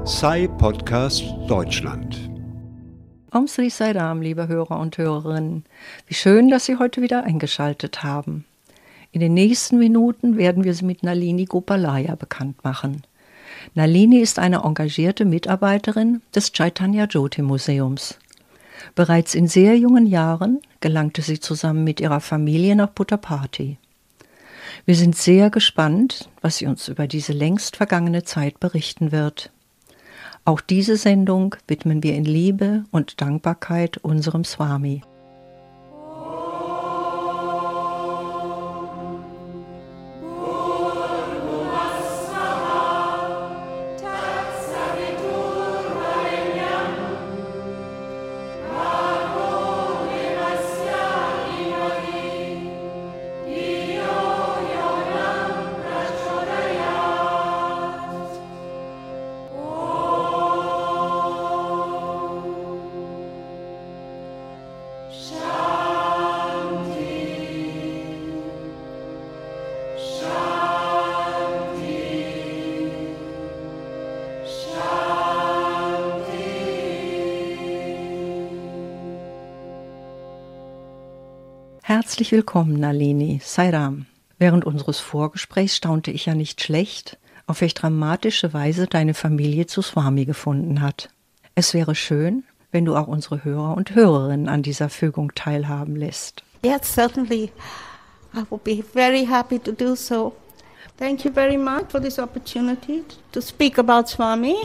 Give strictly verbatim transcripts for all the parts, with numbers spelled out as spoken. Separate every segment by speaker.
Speaker 1: Sai Podcast Deutschland.
Speaker 2: Om Sri Sai Ram, liebe Hörer und Hörerinnen. Wie schön, dass Sie heute wieder eingeschaltet haben. In den nächsten Minuten werden wir Sie mit Nalini Gopalaya bekannt machen. Nalini ist eine engagierte Mitarbeiterin des Chaitanya Jyoti Museums. Bereits in sehr jungen Jahren gelangte sie zusammen mit ihrer Familie nach Puttaparthi. Wir sind sehr gespannt, was sie uns über diese längst vergangene Zeit berichten wird. Auch diese Sendung widmen wir in Liebe und Dankbarkeit unserem Swami. Herzlich willkommen, Nalini, Sai Ram. Während unseres Vorgesprächs staunte ich ja nicht schlecht, auf welch dramatische Weise deine Familie zu Swami gefunden hat. Es wäre schön, wenn du auch unsere Hörer und Hörerinnen an dieser Fügung teilhaben lässt.
Speaker 3: Yes, certainly. I will be very happy to do so. Thank you very much for this opportunity to speak about Swami.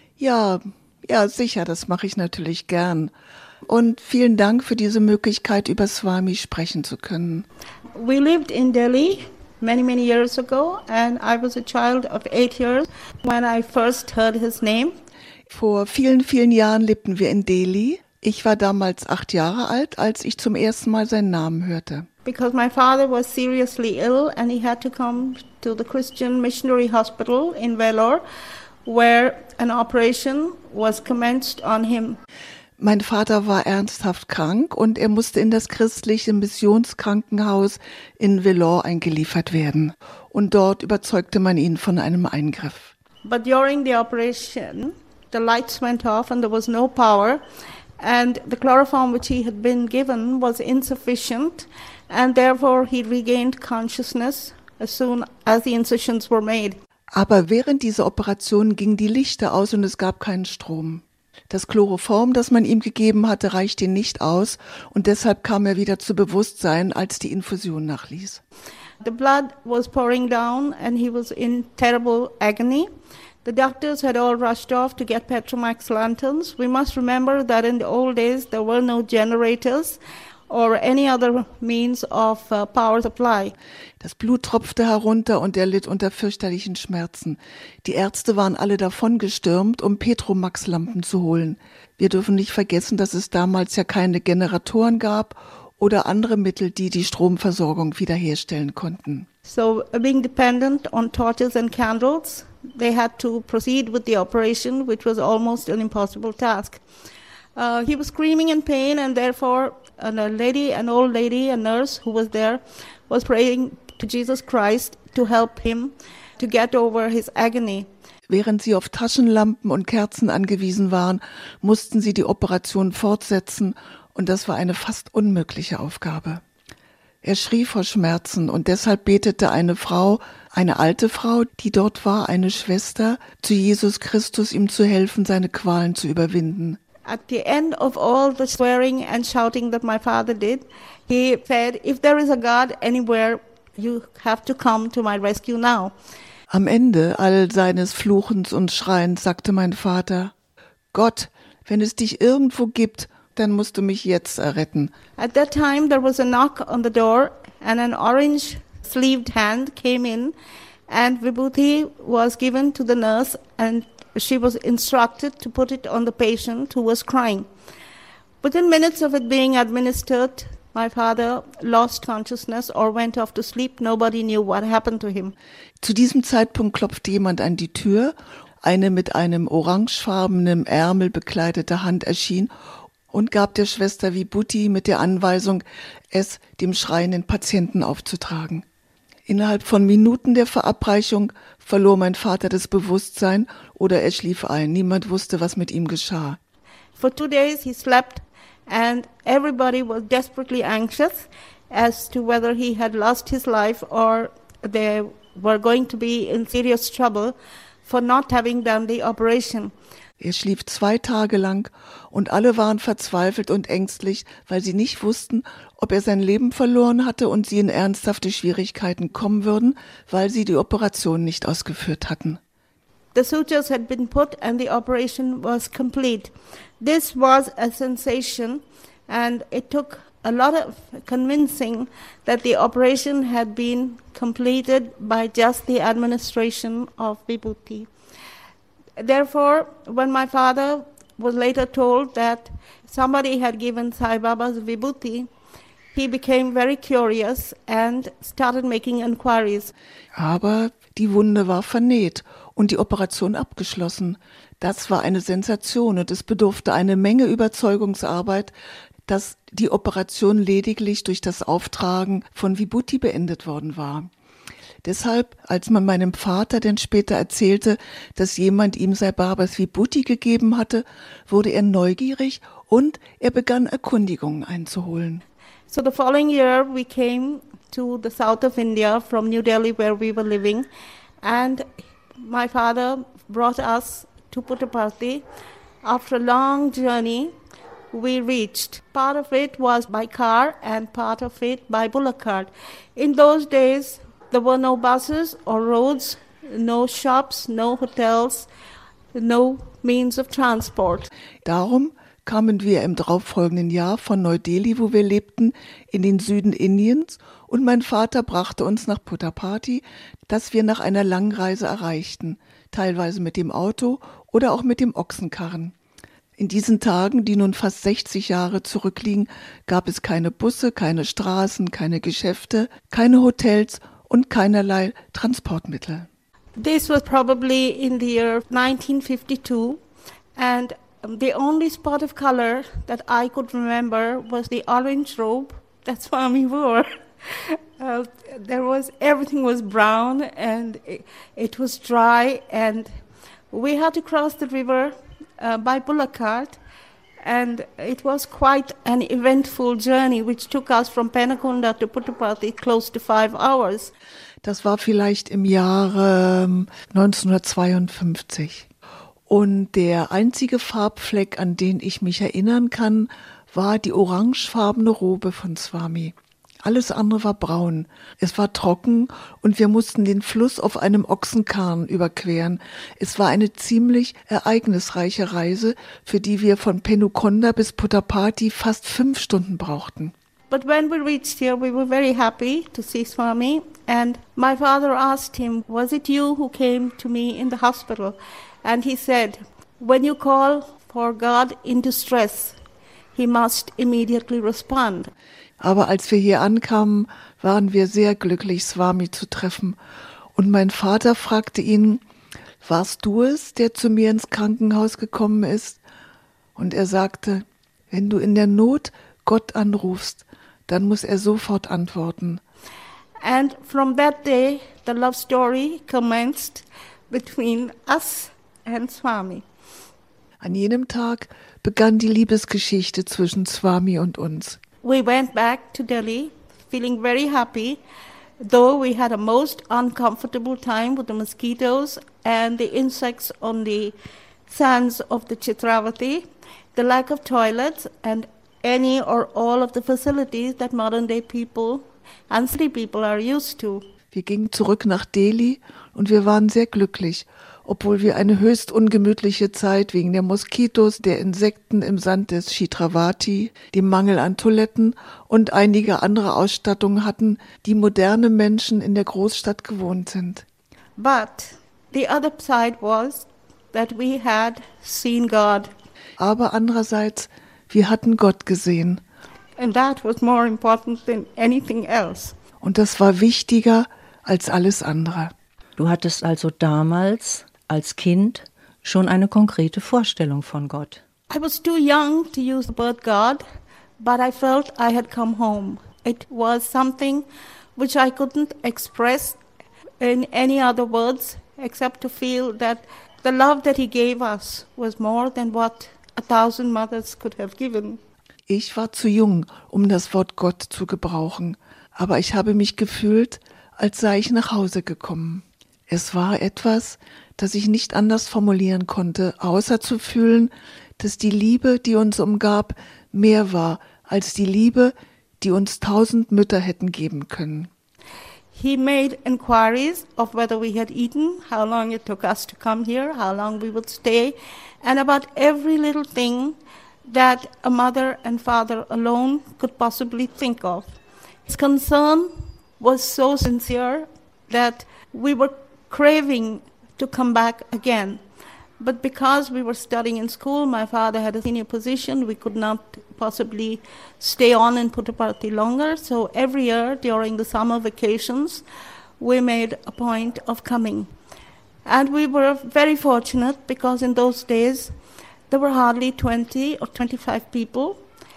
Speaker 4: Ja, ja, sicher, das mache ich natürlich gern. Und vielen Dank für diese Möglichkeit, über Swami sprechen zu können.
Speaker 3: We lived in Delhi many, many years ago, and I was a child of eight years when I first heard his name.
Speaker 4: Vor vielen, vielen Jahren lebten wir in Delhi. Ich war damals acht Jahre alt, als ich zum ersten Mal seinen Namen hörte.
Speaker 3: Because my father was seriously ill and he had to come to the Christian Missionary Hospital in Vellore, where an operation was commenced on him.
Speaker 4: Mein Vater war ernsthaft krank und er musste in das christliche Missionskrankenhaus in Vellore eingeliefert werden. Und dort überzeugte man ihn von einem Eingriff.
Speaker 3: But during the operation, the lights went off and there was no power. And the chloroform which he had been given was insufficient. And therefore he regained consciousness as soon as the incisions were made.
Speaker 4: Aber während dieser Operation gingen die Lichter aus und es gab keinen Strom. Das Chloroform, das man ihm gegeben hatte, reichte ihn nicht aus und deshalb kam er wieder zu Bewusstsein, als die Infusion nachließ.
Speaker 3: The blood was pouring down and he was in terrible agony. The doctors had all rushed off to get Petromax lanterns. We must remember that in the old days there were no generators or any other means of uh, power supply.
Speaker 4: Das Blut tropfte herunter und er litt unter fürchterlichen Schmerzen. Die Ärzte waren alle davongestürmt, um Petromax-Lampen zu holen. Wir dürfen nicht vergessen, dass es damals ja keine Generatoren gab oder andere Mittel, die die Stromversorgung wiederherstellen konnten.
Speaker 3: So, being dependent on torches and candles, they had to proceed with the operation, which was almost an impossible task. Uh, he was screaming in pain and therefore and a lady, an old lady, a nurse who was there, was praying to Jesus Christ to help him to get over his agony.
Speaker 4: Während sie auf Taschenlampen und Kerzen angewiesen waren, mussten sie die Operation fortsetzen und das war eine fast unmögliche Aufgabe. Er schrie vor Schmerzen und deshalb betete eine Frau, eine alte Frau, die dort war, eine Schwester, zu Jesus Christus, ihm zu helfen, seine Qualen zu überwinden.
Speaker 3: At the end of all the swearing and shouting that my father did, he said, if there is a God anywhere, you have to come to my rescue now.
Speaker 4: Am Ende all seines Fluchens und Schreiens sagte mein Vater, Gott, wenn es dich irgendwo gibt, dann musst du mich jetzt erretten.
Speaker 3: At that time there was a knock on the door and an orange-sleeved hand came in and Vibhuti was given to the nurse and she was instructed to put it on the patient who was crying. Within minutes of it being administered, my father lost consciousness or went off to sleep. Nobody knew what happened to him.
Speaker 4: Zu diesem Zeitpunkt klopfte jemand an die Tür. Eine mit einem orangefarbenen Ärmel bekleidete Hand erschien und gab der Schwester Vibhuti mit der Anweisung, es dem schreienden Patienten aufzutragen. Innerhalb von Minuten der Verabreichung verlor mein Vater das Bewusstsein oder er schlief ein. Niemand wusste, was mit ihm geschah.
Speaker 3: For two days he slept and everybody was desperately anxious as to whether he had lost his life or they were going to be in serious trouble for not having done the operation.
Speaker 4: Er schlief zwei Tage lang und alle waren verzweifelt und ängstlich, weil sie nicht wussten, ob er sein Leben verloren hatte und sie in ernsthafte Schwierigkeiten kommen würden, weil sie die Operation nicht ausgeführt hatten.
Speaker 3: The sutures had been put and the operation was complete. This was a sensation and it took a lot of convincing that the operation had been completed by just the administration of Vibhuti. Therefore, when my father was later told that somebody had given Sai Baba's Vibhuti, he became very curious and started making inquiries.
Speaker 4: Aber die Wunde war vernäht und die Operation abgeschlossen. Das war eine Sensation und es bedurfte eine Menge Überzeugungsarbeit, dass die Operation lediglich durch das Auftragen von Vibhuti beendet worden war. Deshalb, als man meinem Vater dann später erzählte, dass jemand ihm Sai Babas Vibhuti gegeben hatte, wurde er neugierig und er begann Erkundigungen einzuholen.
Speaker 3: So the following year we came to the south of India from New Delhi where we were living and my father brought us to Puttaparthi. After a long journey we reached. Part of it was by car and part of it by bullock cart. In those days there were no buses or roads, no shops, no hotels, no means of transport.
Speaker 4: Darum kamen wir im darauffolgenden Jahr von Neu-Delhi, wo wir lebten, in den Süden Indiens und mein Vater brachte uns nach Puttaparthi, das wir nach einer langen Reise erreichten, teilweise mit dem Auto oder auch mit dem Ochsenkarren. In diesen Tagen, die nun fast sechzig Jahre zurückliegen, gab es keine Busse, keine Straßen, keine Geschäfte, keine Hotels und keinerlei Transportmittel.
Speaker 3: This was probably in the year nineteen fifty-two and the only spot of color that I could remember was the orange robe that Swami wore. Uh, there was, everything was brown and it, it was dry and we had to cross the river uh, by bullock cart. And it was quite an eventful journey, which took us from Penakonda to Puttaparthi close to five hours.
Speaker 4: Das war vielleicht im Jahre neunzehnhundertzweiundfünfzig. Und der einzige Farbfleck, an den ich mich erinnern kann, war die orangefarbene Robe von Swami. Alles andere war braun. Es war trocken und wir mussten den Fluss auf einem Ochsenkarren überqueren. Es war eine ziemlich ereignisreiche Reise, für die wir von Penukonda bis Puttaparthi fast fünf Stunden brauchten.
Speaker 3: But when we reached here, we were very happy to see Swami. And my father asked him, was it you who came to me in the hospital? And he said, when you call for God in distress, he must immediately respond.
Speaker 4: Aber als wir hier ankamen, waren wir sehr glücklich, Swami zu treffen. Und mein Vater fragte ihn, warst du es, der zu mir ins Krankenhaus gekommen ist? Und er sagte, wenn du in der Not Gott anrufst, dann muss er sofort antworten.
Speaker 3: And from that day, the love story commenced between us and Swami.
Speaker 4: An jenem Tag begann die Liebesgeschichte zwischen Swami und uns.
Speaker 3: We went back to Delhi feeling very happy, though we had a most uncomfortable time with the mosquitoes and the insects on the sands of the Chitravati, the lack of toilets and any or all of the facilities that modern day people and city people are used to.
Speaker 4: Wir gingen zurück nach Delhi und wir waren sehr glücklich, obwohl wir eine höchst ungemütliche Zeit wegen der Moskitos, der Insekten im Sand des Chitravati, dem Mangel an Toiletten und einige andere Ausstattungen hatten, die moderne Menschen in der Großstadt gewohnt sind.
Speaker 3: But the other side was that we had seen God.
Speaker 4: Aber andererseits, wir hatten Gott gesehen.
Speaker 3: And that was more important than anything else.
Speaker 4: Und das war wichtiger als alles andere.
Speaker 2: Du hattest also damals als Kind schon eine konkrete Vorstellung von Gott.
Speaker 3: I was too young to use the word God, but I felt I had come home. It was something which I couldn't express in any other words except to feel that the love that he gave us was more than what a thousand mothers could have given.
Speaker 4: Ich war zu jung, um das Wort Gott zu gebrauchen, aber ich habe mich gefühlt, als sei ich nach Hause gekommen. Es war etwas, das ich nicht anders formulieren konnte, außer zu fühlen, dass die Liebe, die uns umgab, mehr war als die Liebe, die uns tausend Mütter hätten geben können.
Speaker 3: He made inquiries of whether we had eaten, how long it took us to come here, how long we would stay, and about every little thing that a mother and father alone could possibly think of. His concern was so sincere that we were craving to come back again. But because we were studying in school, my father had a senior position, we could not possibly stay on in Puttaparthi longer. So every year during the summer vacations, we made a point of coming. And we were very fortunate because in those days there were hardly twenty or twenty-five people.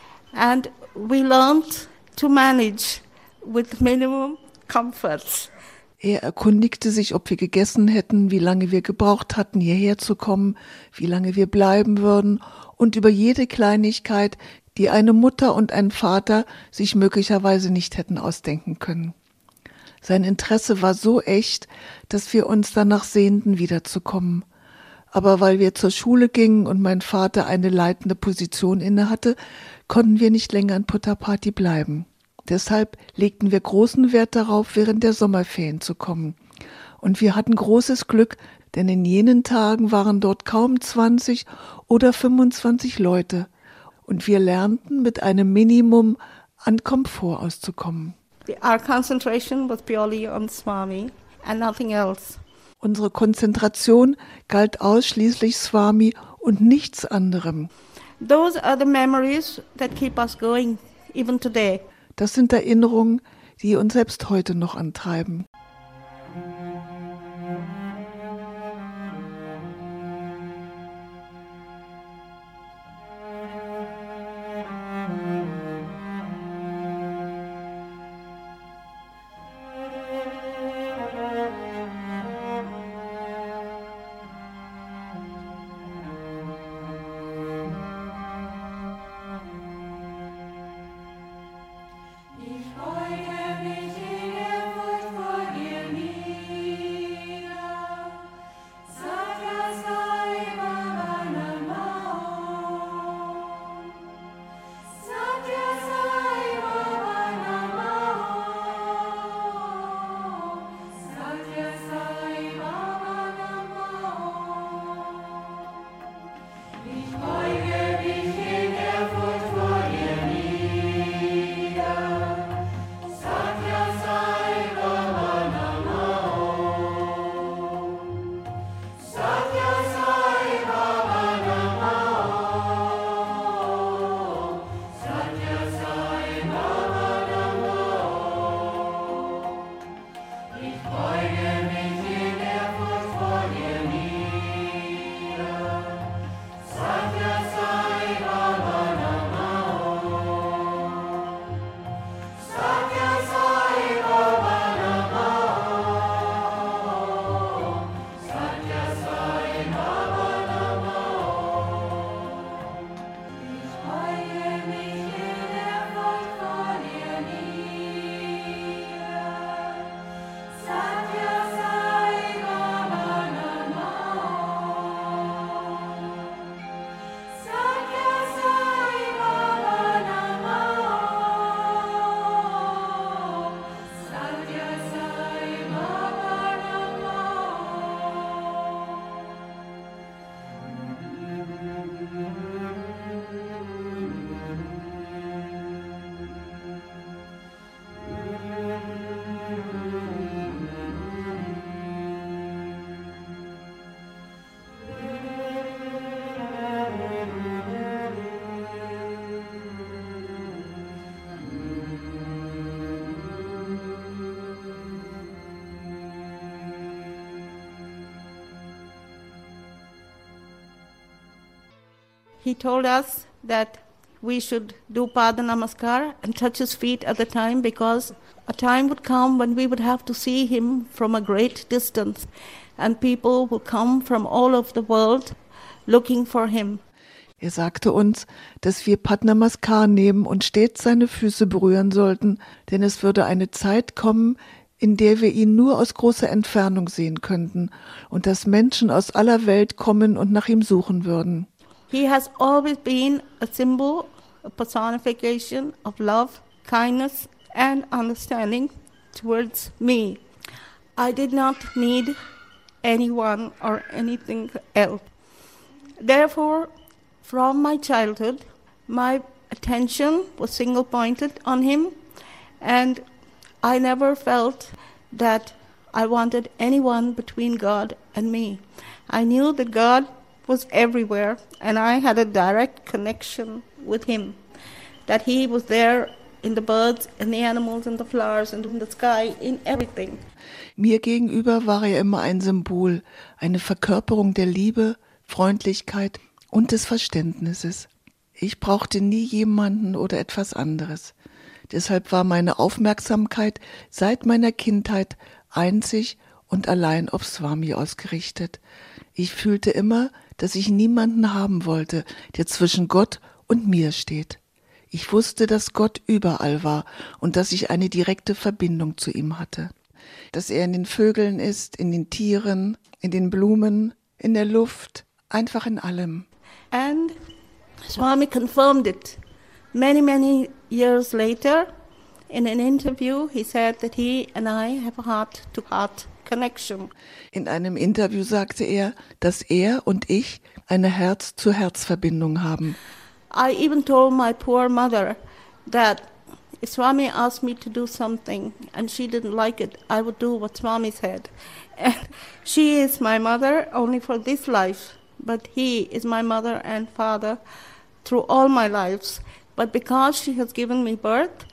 Speaker 3: And we learned to manage with minimum comforts.
Speaker 4: Er erkundigte sich, ob wir gegessen hätten, wie lange wir gebraucht hatten, hierher zu kommen, wie lange wir bleiben würden und über jede Kleinigkeit, die eine Mutter und ein Vater sich möglicherweise nicht hätten ausdenken können. Sein Interesse war so echt, dass wir uns danach sehnten, wiederzukommen. Aber weil wir zur Schule gingen und mein Vater eine leitende Position innehatte, konnten wir nicht länger in Puttaparthi bleiben. Deshalb legten wir großen Wert darauf, während der Sommerferien zu kommen. Und wir hatten großes Glück, denn in jenen Tagen waren dort kaum zwanzig oder fünfundzwanzig Leute. Und wir lernten, mit einem Minimum an Komfort auszukommen.
Speaker 3: Our concentration was purely on Swami and nothing else.
Speaker 4: Unsere Konzentration galt ausschließlich Swami und nichts anderem.
Speaker 3: Those are the memories that keep us going even today.
Speaker 4: Das sind Erinnerungen, die uns selbst heute noch antreiben.
Speaker 3: He told us that we should do Pada Namaskar and touch his feet at the time, because a time would come when we would have to see him from a great distance, and people will come from all over the world looking for him.
Speaker 4: Er sagte uns, dass wir Pad Namaskar nehmen und stets seine Füße berühren sollten, denn es würde eine Zeit kommen, in der wir ihn nur aus großer Entfernung sehen könnten und dass Menschen aus aller Welt kommen und nach ihm suchen würden.
Speaker 3: He has always been a symbol, a personification of love, kindness and understanding towards me. I did not need anyone or anything else. Therefore, from my childhood, my attention was single-pointed on him, and I never felt that I wanted anyone between God and me. I knew that God was everywhere, and I had a direct connection with him, that he was there in the birds, in the animals, in the flowers, and in the sky, in everything.
Speaker 4: Mir gegenüber war er immer ein Symbol, eine Verkörperung der Liebe, Freundlichkeit und des Verständnisses. Ich brauchte nie jemanden oder etwas anderes. Deshalb war meine Aufmerksamkeit seit meiner Kindheit einzig und allein auf Swami ausgerichtet. Ich fühlte immer, dass ich niemanden haben wollte, der zwischen Gott und mir steht. Ich wusste, dass Gott überall war und dass ich eine direkte Verbindung zu ihm hatte. Dass er in den Vögeln ist, in den Tieren, in den Blumen, in der Luft, einfach in allem.
Speaker 3: And Swami confirmed it. Many, many years later, in an interview, he said that he and I have a heart-to-heart connection.
Speaker 4: In einem Interview sagte er, dass er und ich eine Herz-zu-Herz-Verbindung haben.
Speaker 3: I even told my poor mother that if Swami asked me to do something and she didn't like it, I would do what Swami said. And she is my mother only for this life, but he is my mother and father through all my lives. But because she has given me birth,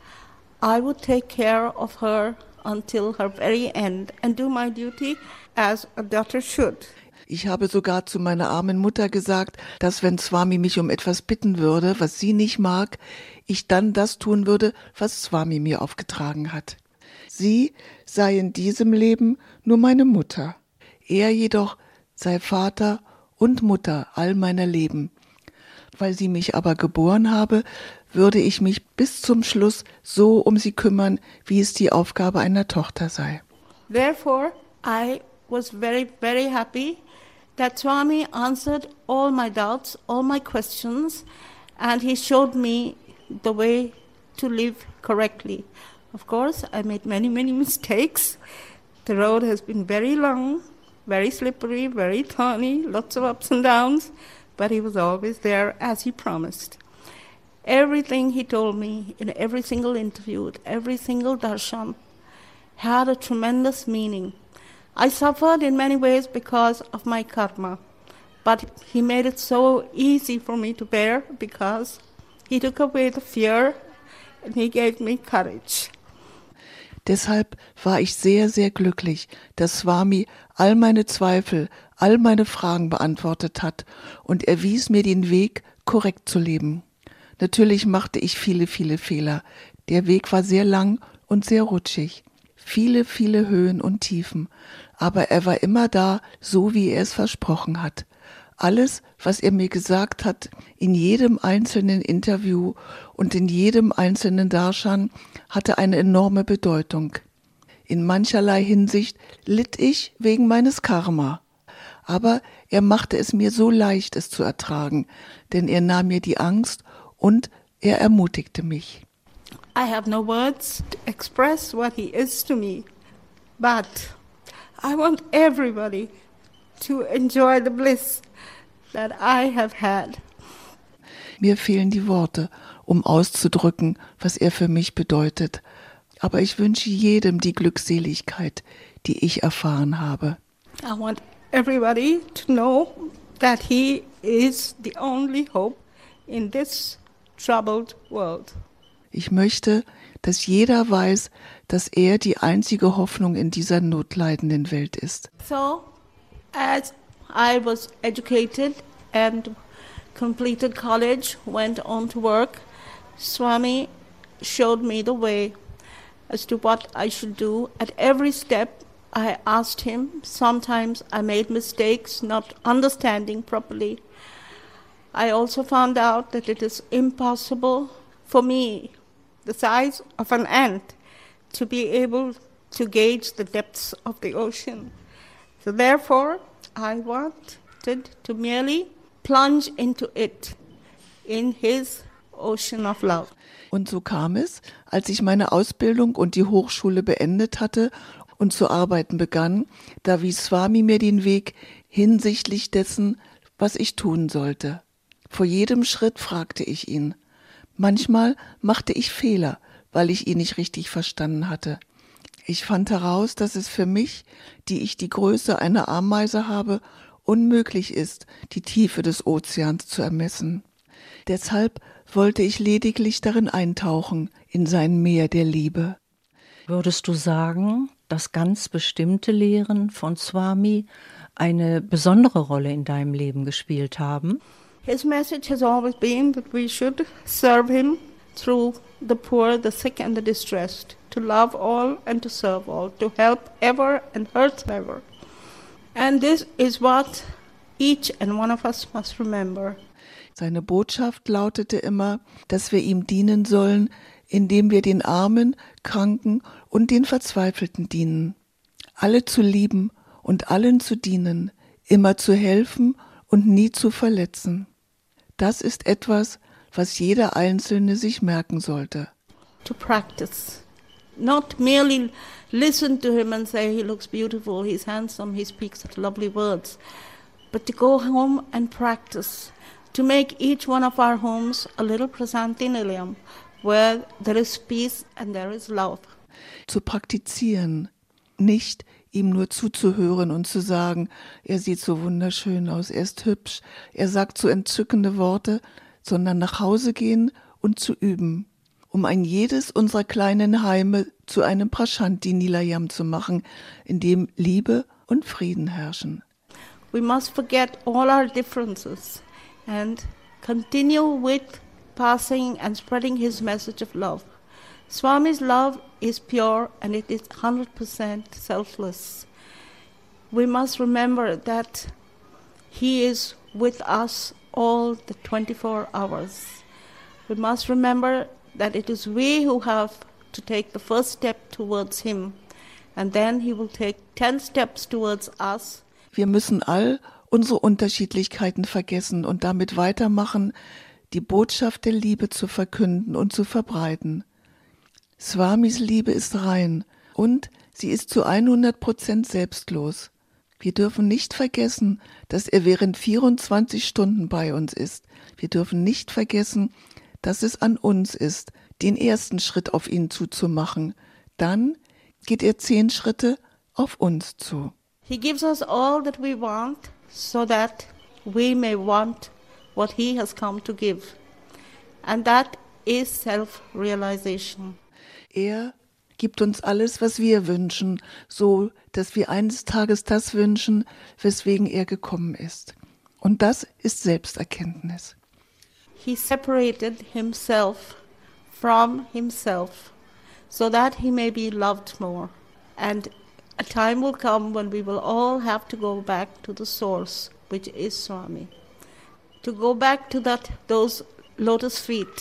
Speaker 3: I would take care of her until her very end and do my duty as a daughter should.
Speaker 4: Ich habe sogar zu meiner armen Mutter gesagt, dass wenn Swami mich um etwas bitten würde, was sie nicht mag, ich dann das tun würde, was Swami mir aufgetragen hat. Sie sei in diesem Leben nur meine Mutter. Er jedoch sei Vater und Mutter all meiner Leben. Weil sie mich aber geboren habe, würde ich mich bis zum Schluss so um sie kümmern, wie es die Aufgabe einer Tochter sei.
Speaker 3: Therefore, I was very, very happy that Swami answered all my doubts, all my questions, and he showed me the way to live correctly. Of course, I made many, many mistakes. The road has been very long, very slippery, very thorny, lots of ups and downs, but he was always there as he promised. Everything he told me in every single interview, every single darshan, had a tremendous meaning. I suffered in many ways because of my karma, but he made it so easy for me to bear because he took away the fear and he gave me courage.
Speaker 4: Deshalb war ich sehr, sehr glücklich, dass Swami all meine Zweifel, all meine Fragen beantwortet hat und er wies mir den Weg, korrekt zu leben. Natürlich machte ich viele, viele Fehler. Der Weg war sehr lang und sehr rutschig. Viele, viele Höhen und Tiefen. Aber er war immer da, so wie er es versprochen hat. Alles, was er mir gesagt hat, in jedem einzelnen Interview und in jedem einzelnen Darshan, hatte eine enorme Bedeutung. In mancherlei Hinsicht litt ich wegen meines Karma. Aber er machte es mir so leicht, es zu ertragen, denn er nahm mir die Angst und er ermutigte mich.
Speaker 3: I have no words to express what he is to me, but I want everybody to enjoy the bliss that I have had.
Speaker 4: Mir fehlen die Worte, um auszudrücken, was er für mich bedeutet. Aber ich wünsche jedem die Glückseligkeit, die ich erfahren habe.
Speaker 3: I want everybody to know that he is the only hope in this troubled world.
Speaker 4: Ich möchte, dass jeder weiß, dass er die einzige Hoffnung in dieser notleidenden Welt ist.
Speaker 3: So, as I was educated and completed college, went on to work, Swami showed me the way as to what I should do. At every step, I asked him. Sometimes I made mistakes, not understanding properly. I also found out that it is impossible for me, the size of an ant, to be able to gauge the depths of the ocean. So therefore, I wanted to merely plunge into it, in his ocean of love.
Speaker 4: Und so kam es, als ich meine Ausbildung und die Hochschule beendet hatte und zu arbeiten begann, da wies Swami mir den Weg hinsichtlich dessen, was ich tun sollte. Vor jedem Schritt fragte ich ihn. Manchmal machte ich Fehler, weil ich ihn nicht richtig verstanden hatte. Ich fand heraus, dass es für mich, die ich die Größe einer Ameise habe, unmöglich ist, die Tiefe des Ozeans zu ermessen. Deshalb wollte ich lediglich darin eintauchen, in sein Meer der Liebe.
Speaker 2: Würdest du sagen, dass ganz bestimmte Lehren von Swami eine besondere Rolle in deinem Leben gespielt haben?
Speaker 3: His message has always been that we should serve him through the poor, the sick and the distressed, to love all and to serve all, to help ever and hurt never. And this is what each and one of us must remember.
Speaker 4: Seine Botschaft lautete immer, dass wir ihm dienen sollen, indem wir den Armen, Kranken und den Verzweifelten dienen. Alle zu lieben und allen zu dienen, immer zu helfen und nie zu verletzen. Das ist etwas, was jeder Einzelne sich merken sollte.
Speaker 3: To practice. Not merely listen to him and say he looks beautiful, he's handsome, he speaks lovely words, but to go home and practice. To make each one of our homes a little Prasanthi Nilayam, where there is peace and there is love.
Speaker 4: Zu praktizieren, nicht ihm nur zuzuhören und zu sagen, er sieht so wunderschön aus, er ist hübsch, er sagt so entzückende Worte, sondern nach Hause gehen und zu üben, um ein jedes unserer kleinen Heime zu einem Prasanthi Nilayam zu machen, in dem Liebe und Frieden herrschen.
Speaker 3: We must forget all our differences and continue with passing and spreading his message of love. Swami's love is pure and it is one hundred percent selfless. We must remember that he is with us all the twenty-four hours. We must remember that it is we who have to take the first step towards him, and then he will take ten steps towards us.
Speaker 4: Wir müssen all unsere Unterschiedlichkeiten vergessen und damit weitermachen, die Botschaft der Liebe zu verkünden und zu verbreiten. Swamis Liebe ist rein und sie ist zu hundert Prozent selbstlos. Wir dürfen nicht vergessen, dass er während vierundzwanzig Stunden bei uns ist. Wir dürfen nicht vergessen, dass es an uns ist, den ersten Schritt auf ihn zuzumachen. Dann geht er zehn Schritte auf uns zu.
Speaker 3: He gives us all that we want, so that we may want what he has come to give. And that is self-realization.
Speaker 4: Er gibt uns alles, was wir wünschen, so dass wir eines Tages das wünschen, weswegen er gekommen ist. Und das ist Selbsterkenntnis.
Speaker 3: He separated himself from himself, so that he may be loved more. And a time will come when we will all have to go back to the source, which is Swami. To go back to that those lotus feet,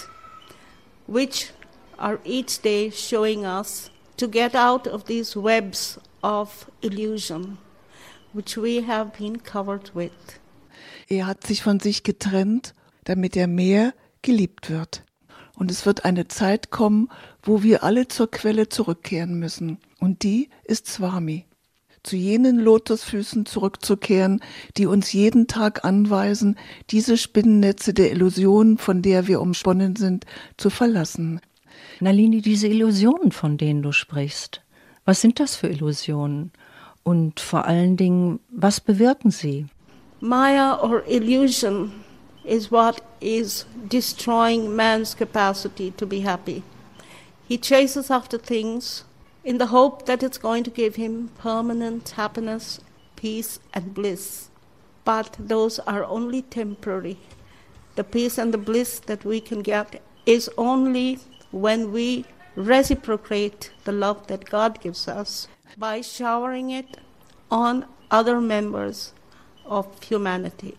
Speaker 3: which are each day showing us to get out of these webs of illusion, which we have been covered with.
Speaker 4: Er hat sich von sich getrennt, damit er mehr geliebt wird. Und es wird eine Zeit kommen, wo wir alle zur Quelle zurückkehren müssen. Und die ist Swami. Zu jenen Lotusfüßen zurückzukehren, die uns jeden Tag anweisen, diese Spinnennetze der Illusionen, von der wir umsponnen sind, zu verlassen.
Speaker 2: Nalini, diese Illusionen, von denen du sprichst, was sind das für Illusionen? Und vor allen Dingen, was bewirken sie?
Speaker 3: Maya or illusion is what is destroying man's capacity to be happy. He chases after things in the hope that it's going to give him permanent happiness, peace and bliss. But those are only temporary. The peace and the bliss that we can get is only when we reciprocate the love that God gives us by showering it on other members of humanity.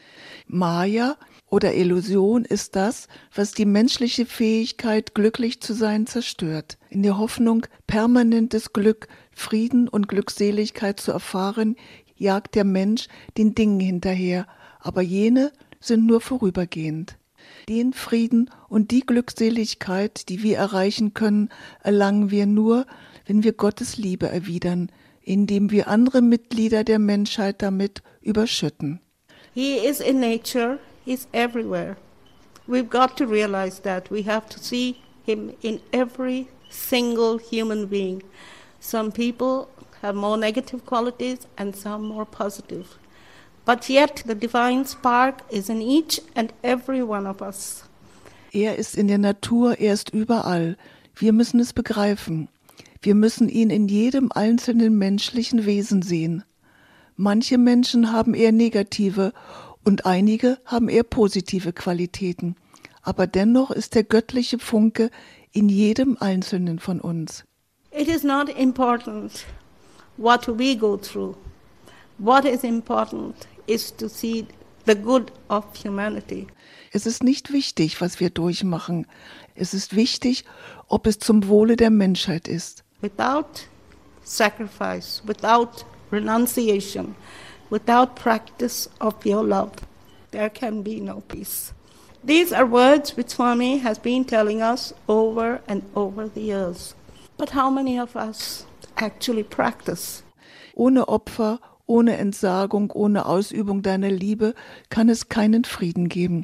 Speaker 4: Maya oder Illusion ist das, was die menschliche Fähigkeit, glücklich zu sein, zerstört. In der Hoffnung, permanentes Glück, Frieden und Glückseligkeit zu erfahren, jagt der Mensch den Dingen hinterher, aber jene sind nur vorübergehend. Den Frieden und die Glückseligkeit, die wir erreichen können, erlangen wir nur, wenn wir Gottes Liebe erwidern, indem wir andere Mitglieder der Menschheit damit überschütten.
Speaker 3: He is in nature, he's everywhere. We've got to realize that. We have to see him in every single human being. Some people have more negative qualities and some more positive. But yet the divine spark is in each and every one of us.
Speaker 4: Er ist in der Natur, er ist überall. Wir müssen es begreifen. Wir müssen ihn in jedem einzelnen menschlichen Wesen sehen. Manche Menschen haben eher negative und einige haben eher positive Qualitäten. Aber dennoch ist der göttliche Funke in jedem Einzelnen von uns.
Speaker 3: It is not important what we go through. What is important is to see the good of humanity.
Speaker 4: Es ist nicht wichtig, was wir durchmachen. Es ist wichtig, ob es zum Wohle der Menschheit ist.
Speaker 3: Without sacrifice, without renunciation, without practice of your love, there can be no peace. These are words which Swami has been telling us over and over the years. But how many of us actually practice?
Speaker 4: Ohne Opfer, ohne Entsagung, ohne Ausübung deiner Liebe kann es keinen Frieden geben.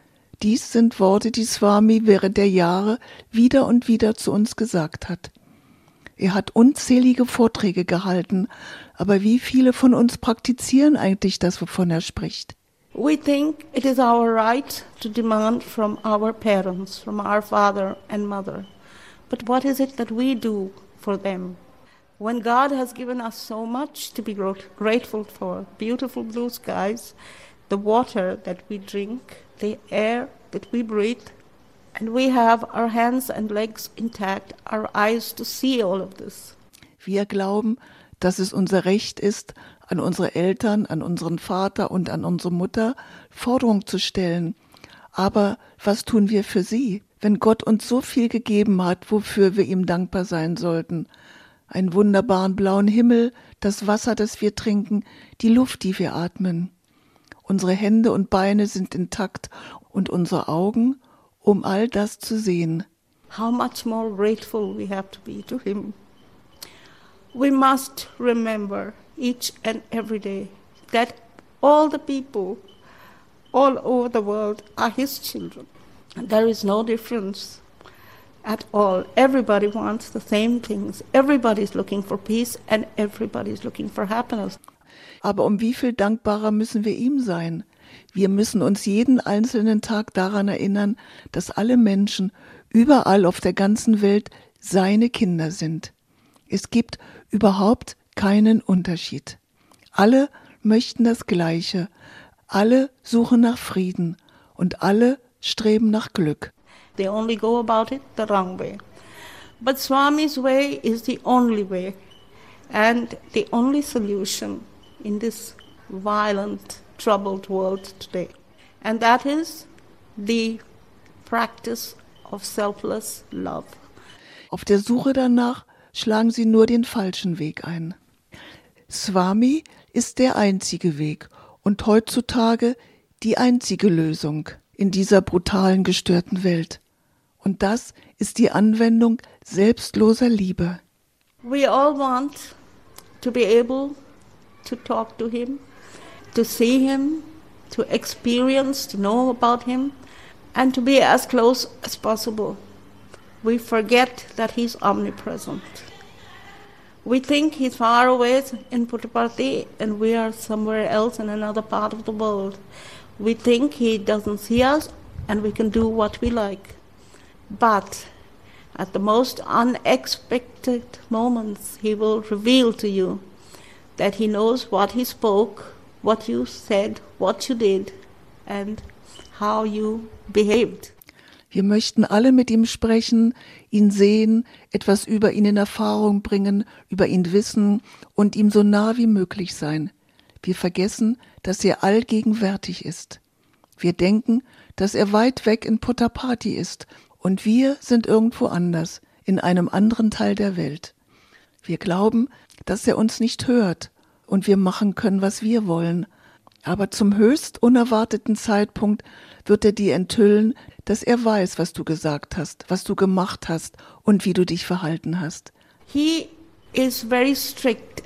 Speaker 4: Dies sind Worte, die Swami während der Jahre wieder und wieder zu uns gesagt hat. Er hat unzählige Vorträge gehalten, aber wie viele von uns praktizieren eigentlich das, wovon er spricht?
Speaker 3: We think it is our right to demand from our parents, from our father and mother. But what is it that we do for them? When God has given us so much to be grateful for, beautiful blue skies, the water that we drink, the air that we breathe, and we have our hands and legs intact, our eyes to see all of this.
Speaker 4: Wir glauben, dass es unser Recht ist, an unsere Eltern, an unseren Vater und an unsere Mutter Forderung zu stellen. Aber was tun wir für sie, wenn Gott uns so viel gegeben hat, wofür wir ihm dankbar sein sollten? Einen wunderbaren blauen Himmel, das Wasser, das wir trinken, die Luft, die wir atmen. Unsere Hände und Beine sind intakt und unsere Augen, um all das zu sehen.
Speaker 3: How much more grateful we have to be to him. We must remember each and every day that all the people all over the world are his children. And there is no difference at all. Everybody wants the same things. Everybody is looking for peace and everybody is looking for happiness.
Speaker 4: Aber um wie viel dankbarer müssen wir ihm sein? Wir müssen uns jeden einzelnen Tag daran erinnern, dass alle Menschen überall auf der ganzen Welt seine Kinder sind. Es gibt überhaupt keinen Unterschied. Alle möchten das Gleiche. Alle suchen nach Frieden und alle streben nach Glück.
Speaker 3: They only go about it the wrong way. But Swami's way is the only way and the only solution in this violent, troubled world today. And that is the practice of selfless love.
Speaker 4: Auf der Suche danach schlagen sie nur den falschen Weg ein. Swami ist der einzige Weg und heutzutage die einzige Lösung in dieser brutalen, gestörten Welt. Und das ist die Anwendung selbstloser Liebe.
Speaker 3: We all want to be able to talk to him, to see him, to experience, to know about him, and to be as close as possible. We forget that he's omnipresent. We think he's far away in Puttaparthi and we are somewhere else in another part of the world. We think he doesn't see us and we can do what we like. But at the most unexpected moments, he will reveal to you that he knows what he spoke, what you said, what you did, and how you behaved.
Speaker 4: Wir möchten alle mit ihm sprechen, ihn sehen, etwas über ihn in Erfahrung bringen, über ihn wissen und ihm so nah wie möglich sein. Wir vergessen, dass er allgegenwärtig ist. Wir denken, dass er weit weg in Puttapati ist und wir sind irgendwo anders, in einem anderen Teil der Welt. Wir glauben, dass er uns nicht hört und wir machen können, was wir wollen. Aber zum höchst unerwarteten Zeitpunkt wird er dir enthüllen, dass er weiß, was du gesagt hast, was du gemacht hast und wie du dich verhalten hast.
Speaker 3: He is very strict.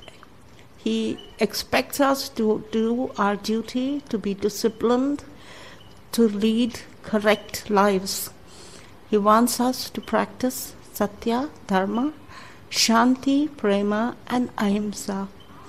Speaker 3: He expects us to do our duty, to be disciplined, to lead correct lives. He wants us to practice Satya, Dharma, Shanti, Prema and Ahimsa.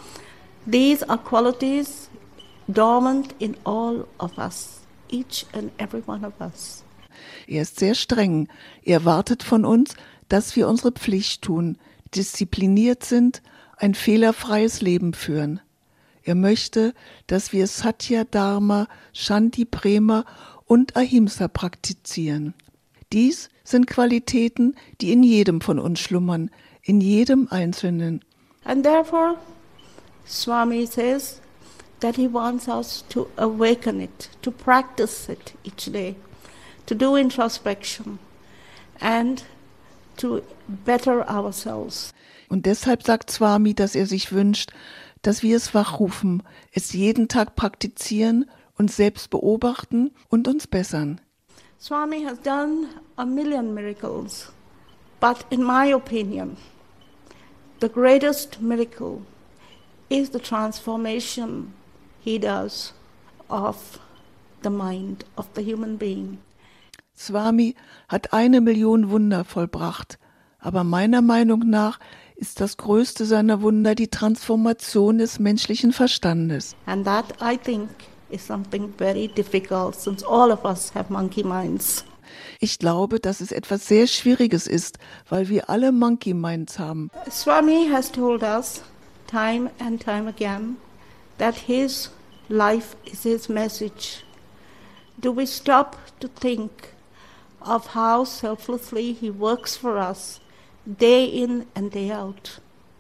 Speaker 3: These are qualities dormant in all of us, each and every one of us.
Speaker 4: Er ist sehr streng. Er erwartet von uns, dass wir unsere Pflicht tun, diszipliniert sind, ein fehlerfreies Leben führen. Er möchte, dass wir Satya, Dharma, Shanti, Prema und Ahimsa praktizieren. Dies sind Qualitäten, die in jedem von uns schlummern, in jedem Einzelnen.
Speaker 3: And therefore, Swami says that he wants us to awaken it, to practice it each day, to do introspection and to better ourselves.
Speaker 4: Und deshalb sagt Swami, dass er sich wünscht, dass wir es wachrufen, es jeden Tag praktizieren, uns selbst beobachten und uns bessern.
Speaker 3: Swami has done a million miracles, but in my opinion, the greatest miracle is the transformation he does of the mind of the human being.
Speaker 4: Swami hat eine Million Wunder vollbracht, aber meiner Meinung nach ist das größte seiner Wunder die Transformation des menschlichen Verstandes.
Speaker 3: And that, I think, is something very difficult, since all of us have monkey minds.
Speaker 4: Ich glaube, dass es etwas sehr Schwieriges ist, weil wir alle Monkey Minds haben.
Speaker 3: Swami has told us time and time again that his life is his message. Do we stop to think of how selflessly he works for us day in and day out?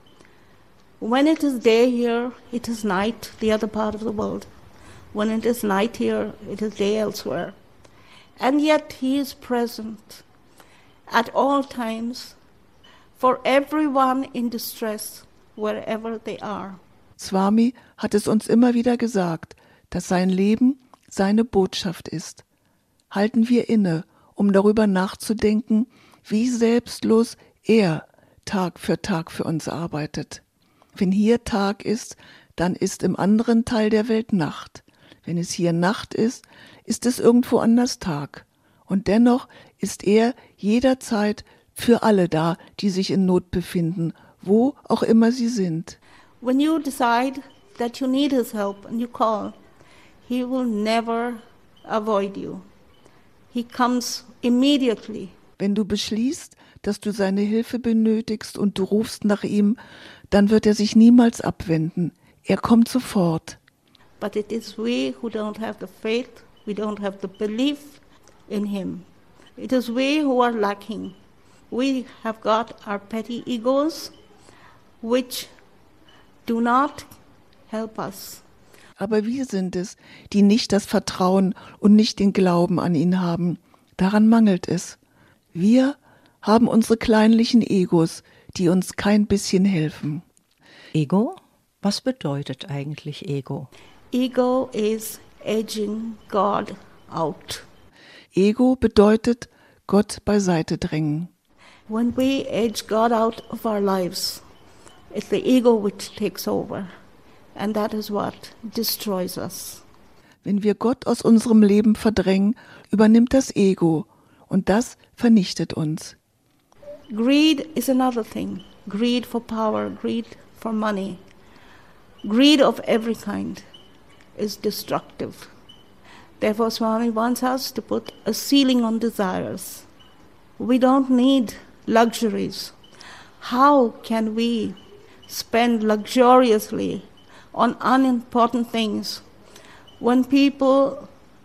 Speaker 3: When it is day here, it is night the other part of the world. When it is night here, it is day elsewhere. And yet he is present at all times for everyone in distress, wherever they are.
Speaker 4: Swami hat es uns immer wieder gesagt, dass sein Leben seine Botschaft ist. Halten wir inne, um darüber nachzudenken, wie selbstlos er Tag für Tag für uns arbeitet. Wenn hier Tag ist, dann ist im anderen Teil der Welt Nacht. Wenn es hier Nacht ist, ist es irgendwo anders Tag. Und dennoch ist er jederzeit für alle da, die sich in Not befinden, wo auch immer sie sind.
Speaker 3: When you decide that you need his help and you call, he will never avoid you. He comes immediately.
Speaker 4: Wenn du beschließt, dass du seine Hilfe benötigst und du rufst nach ihm, dann wird er sich niemals abwenden. Er kommt sofort.
Speaker 3: But it is we who don't have the faith, we don't have the belief in him. It is we who are lacking. We have got our petty egos, which do not help us.
Speaker 4: Aber wir sind es, die nicht das Vertrauen und nicht den Glauben an ihn haben. Daran mangelt es. Wir haben unsere kleinlichen Egos, die uns kein bisschen helfen.
Speaker 2: Ego? Was bedeutet eigentlich Ego?
Speaker 3: Ego is edging God out.
Speaker 4: Ego bedeutet Gott beiseite drängen.
Speaker 3: When we edge God out of our lives, it's the ego which takes over. And that is what destroys us.
Speaker 4: Wenn wir Gott aus unserem Leben verdrängen, übernimmt das Ego und das vernichtet uns.
Speaker 3: Greed is another thing. Greed for power, greed for money. Greed of every kind is destructive. Therefore, Swami wants us to put a ceiling on desires. We don't need luxuries. How can we spend luxuriously on unimportant things when people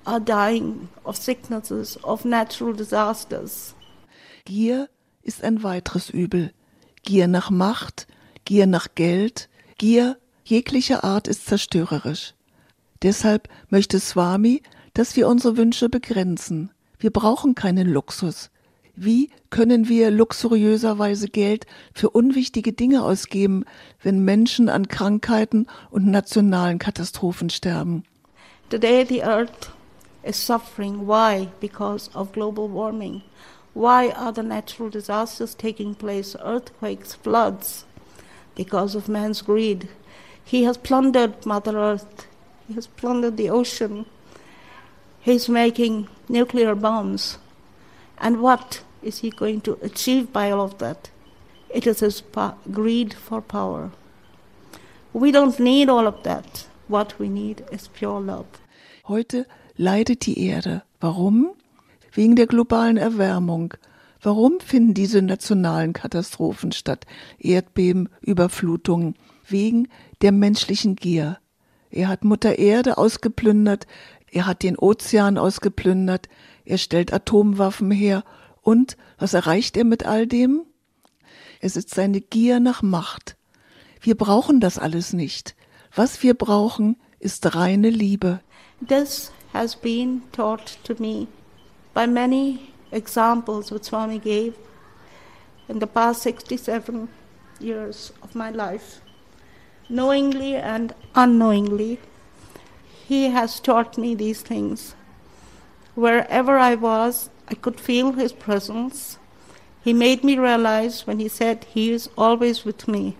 Speaker 3: are dying of sicknesses, of natural disasters.
Speaker 4: Gier ist ein weiteres Übel. Gier nach Macht, Gier nach Geld, Gier jeglicher Art ist zerstörerisch. Deshalb möchte Swami, dass wir unsere Wünsche begrenzen. Wir brauchen keinen Luxus. Wie können wir luxuriöserweise Geld für unwichtige Dinge ausgeben, wenn Menschen an Krankheiten und nationalen Katastrophen sterben?
Speaker 3: Today the earth is suffering. Why? Because of global warming. Why are the natural disasters taking place? Earthquakes, floods. Because of man's greed. He has plundered Mother Earth. He has plundered the ocean. He's making nuclear bombs. And what is he going to achieve by all of that? It is his pa- greed for power. We don't need all of that. What we need is pure love.
Speaker 4: Heute leidet die Erde. Warum? Wegen der globalen Erwärmung. Warum finden diese nationalen Katastrophen statt? Erdbeben, Überflutungen. Wegen der menschlichen Gier. Er hat Mutter Erde ausgeplündert, er hat den Ozean ausgeplündert, er stellt Atomwaffen her. Und was erreicht er mit all dem? Es ist seine Gier nach Macht. Wir brauchen das alles nicht. Was wir brauchen, ist reine Liebe.
Speaker 3: This has been taught to me by many examples which Swami gave in the past sixty-seven years of my life. Knowingly and unknowingly, he has taught me these things. Wherever I was, I could feel his presence. He made me realize when he said he is always with me.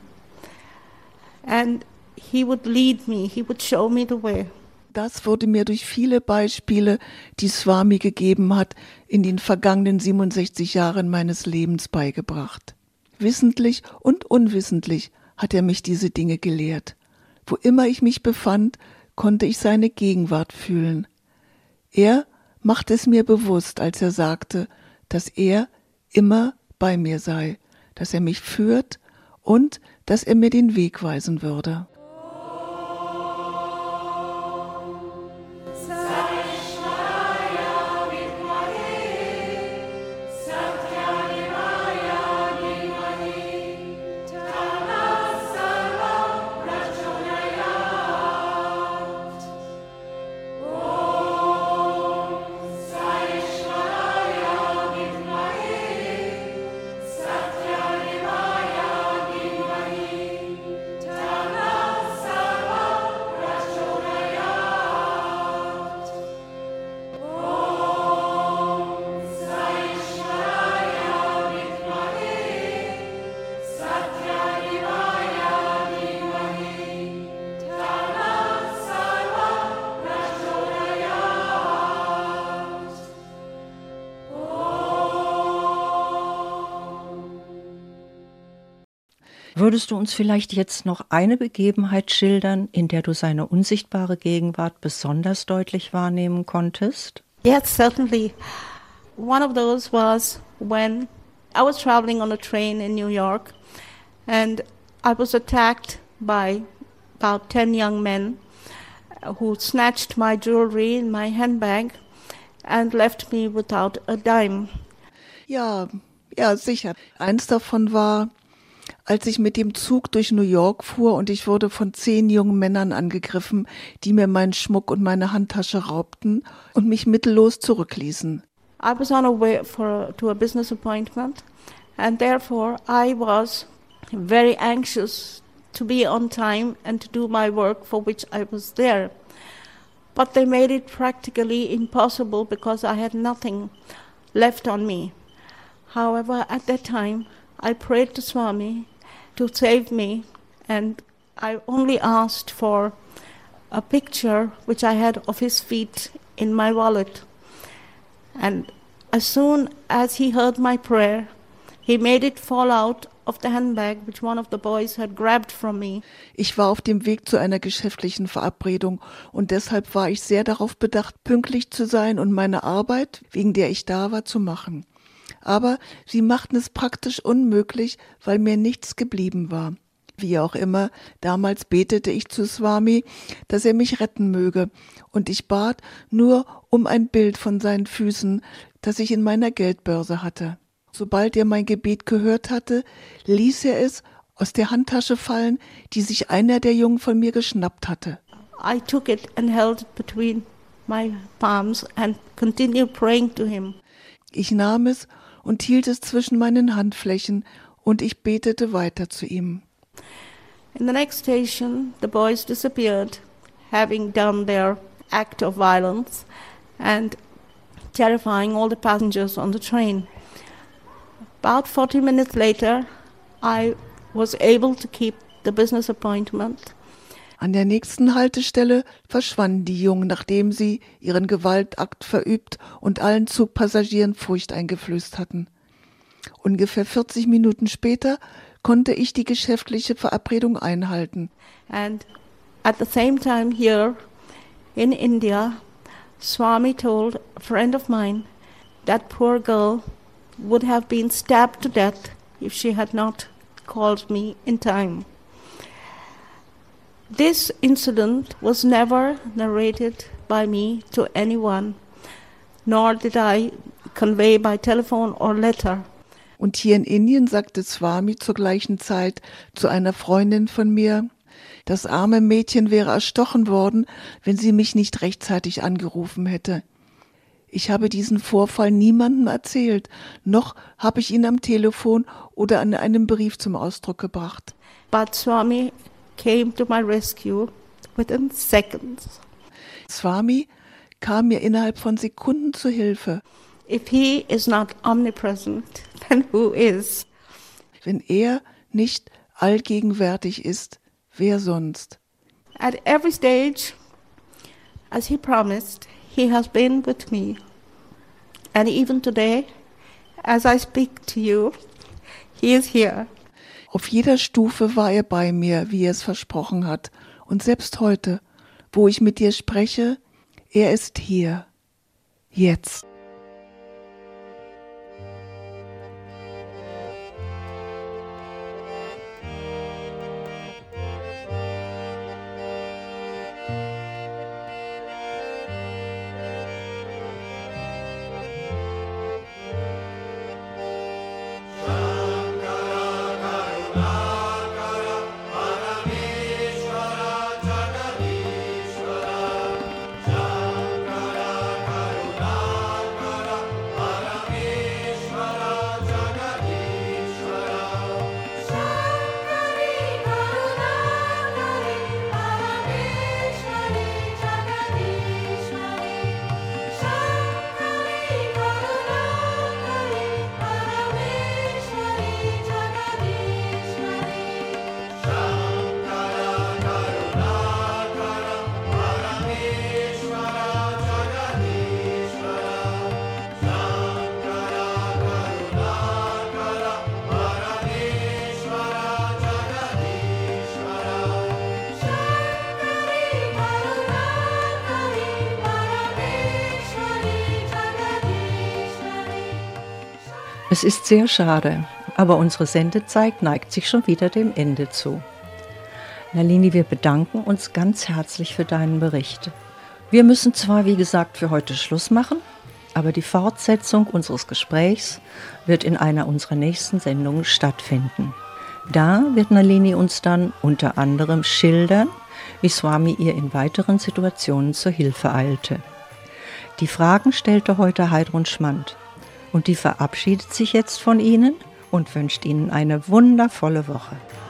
Speaker 3: And he would lead me, he would show me the way.
Speaker 4: Das wurde mir durch viele Beispiele, die Swami gegeben hat, in den vergangenen siebenundsechzig Jahren meines Lebens beigebracht. Wissentlich und unwissentlich hat er mich diese Dinge gelehrt. Wo immer ich mich befand, konnte ich seine Gegenwart fühlen. Er machte es mir bewusst, als er sagte, dass er immer bei mir sei, dass er mich führt und dass er mir den Weg weisen würde.
Speaker 2: Würdest du uns vielleicht jetzt noch eine Begebenheit schildern, in der du seine unsichtbare Gegenwart besonders deutlich wahrnehmen konntest?
Speaker 3: Yes, certainly. One of those was when I was traveling on a train in New York and I was attacked by about ten young men who snatched my jewelry in my handbag and left me without a dime.
Speaker 4: Ja, ja, sicher. Eins davon war, als ich mit dem Zug durch New York fuhr und ich wurde von zehn jungen Männern angegriffen, die mir meinen Schmuck und meine Handtasche raubten und mich mittellos zurückließen.
Speaker 3: I was on a way for to a business appointment and therefore I was very anxious to be on time and to do my work for which I was there. But they made it practically impossible because I had nothing left on me. However, at that time, I prayed to Swami to save me, and I only asked for a picture which I had of his feet in my wallet. And as soon as he heard my prayer, he made it fall out of the handbag which one of the boys had grabbed from me.
Speaker 4: Ich war auf dem Weg zu einer geschäftlichen Verabredung und deshalb war ich sehr darauf bedacht, pünktlich zu sein und meine Arbeit, wegen der ich da war, zu machen. Aber sie machten es praktisch unmöglich, weil mir nichts geblieben war. Wie auch immer, damals betete ich zu Swami, dass er mich retten möge, und ich bat nur um ein Bild von seinen Füßen, das ich in meiner Geldbörse hatte. Sobald er mein Gebet gehört hatte, ließ er es aus der Handtasche fallen, die sich einer der Jungen von mir geschnappt hatte.
Speaker 3: I took it and held it between my palms and continued praying to him.
Speaker 4: Ich nahm es und hielt es zwischen meinen Handflächen, und ich betete weiter zu ihm.
Speaker 3: In the next station, the boys disappeared, having done their act of violence and terrifying all the passengers on the train. About forty minutes later, I was able to keep the business appointment.
Speaker 4: An der nächsten Haltestelle verschwanden die Jungen, nachdem sie ihren Gewaltakt verübt und allen Zugpassagieren Furcht eingeflößt hatten. Ungefähr vierzig Minuten später konnte ich die geschäftliche Verabredung einhalten.
Speaker 3: And at the same time here in India, Swami told a friend of mine that poor girl would have been stabbed to death if she had not called me in time. This incident was never narrated by me to anyone, nor did I convey by telephone or letter.
Speaker 4: Und hier in Indien sagte Swami zur gleichen Zeit zu einer Freundin von mir, das arme Mädchen wäre erstochen worden, wenn sie mich nicht rechtzeitig angerufen hätte. Ich habe diesen Vorfall niemandem erzählt, noch habe ich ihn am Telefon oder an einem Brief zum Ausdruck gebracht.
Speaker 3: But Swami came to my rescue within seconds.
Speaker 4: Swami kam mir innerhalb von Sekunden zu Hilfe.
Speaker 3: If he is not omnipresent, then who is?
Speaker 4: Wenn er nicht allgegenwärtig ist, wer sonst?
Speaker 3: At every stage, as he promised, he has been with me. And even today, as I speak to you, he is here.
Speaker 4: Auf jeder Stufe war er bei mir, wie er es versprochen hat. Und selbst heute, wo ich mit dir spreche, er ist hier. Jetzt.
Speaker 2: Es ist sehr schade, aber unsere Sendezeit neigt sich schon wieder dem Ende zu. Nalini, wir bedanken uns ganz herzlich für deinen Bericht. Wir müssen zwar, wie gesagt, für heute Schluss machen, aber die Fortsetzung unseres Gesprächs wird in einer unserer nächsten Sendungen stattfinden. Da wird Nalini uns dann unter anderem schildern, wie Swami ihr in weiteren Situationen zur Hilfe eilte. Die Fragen stellte heute Heidrun Schmand. Und die verabschiedet sich jetzt von Ihnen und wünscht Ihnen eine wundervolle Woche.